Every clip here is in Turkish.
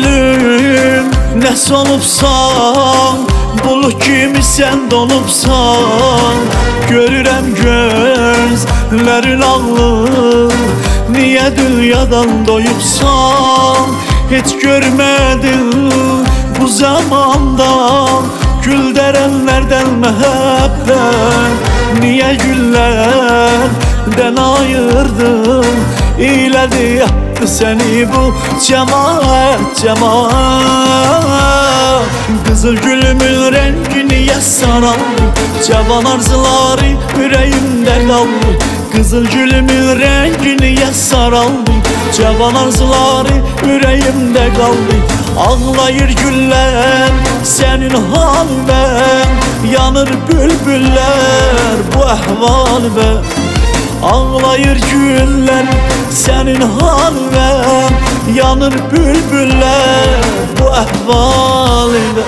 gülüm ne solubsan, bulut kimi sen donubsan. Görürəm gözlərin ağlı, niye dünyadan doyubsan? Hiç görmedin bu zamanda gül derenlerden mehabbet. Niye güllerden ayırdın? İyledi yaptı seni bu cemaat, cemaat. Kızıl gülümün rengi niye saraldı? Cavan arzuları yüreğimde kaldı. Kızıl gülümün rengi niye saraldı? Cavan arzuları yüreğimde kaldı. Ağlayır güller senin halben, yanır bülbüller bu ahvalben. Ağlayır güller senin halben, yanır bülbüller bu ahvalben.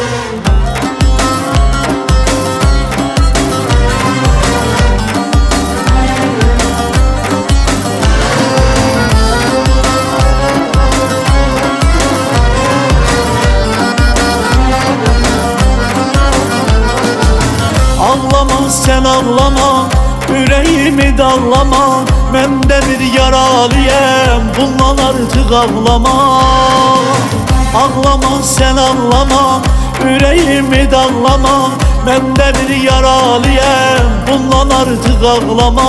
Ağlama sen ağlama, yüreğimi dallama. Ben de bir yaralıyım, bundan artık ağlama. Ağlama sen ağlama, yüreğimi dallama. Ben de bir yaralıyım, bundan artık ağlama.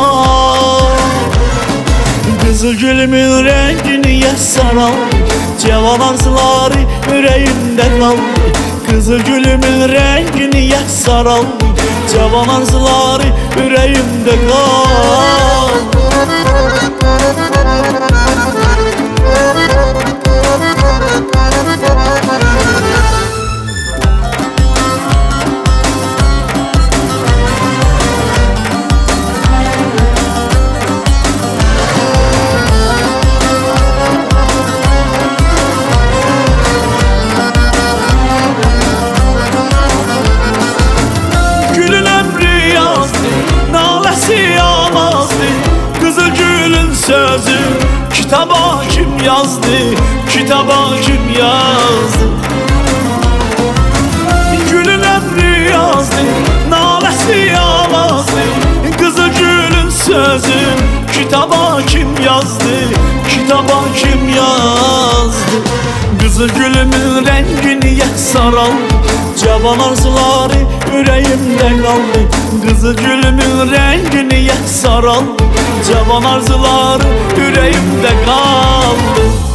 Kızıl gülümün rengi niye saraldı? Cavan arzuları yüreğimde kaldı. Kızıl gülümün rengi niye saraldı? Cavan arzuları yüreğimde kaldı. Sözü kitaba kim yazdı? Kitaba kim yazdı? Gülün emri yazdı, nalesi yağmazdı. Kızıl gülün sözü kitaba kim yazdı? Kitaba kim yazdı? Kızıl gülümün rengi niye saraldı? Cavan arzuları yüreğimde kaldı. Kızıl gülümün rengi niye saraldı? Cavan arzular yüreğimde kaldı.